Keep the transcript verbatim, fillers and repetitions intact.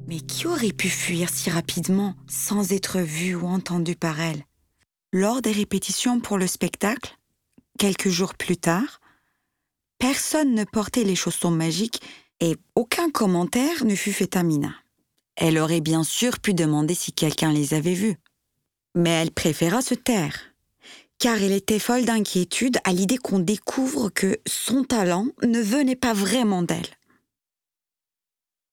Mais qui aurait pu fuir si rapidement sans être vu ou entendu par elle? Lors des répétitions pour le spectacle, quelques jours plus tard, personne ne portait les chaussons magiques et aucun commentaire ne fut fait à Mina. Elle aurait bien sûr pu demander si quelqu'un les avait vus. Mais elle préféra se taire, car elle était folle d'inquiétude à l'idée qu'on découvre que son talent ne venait pas vraiment d'elle.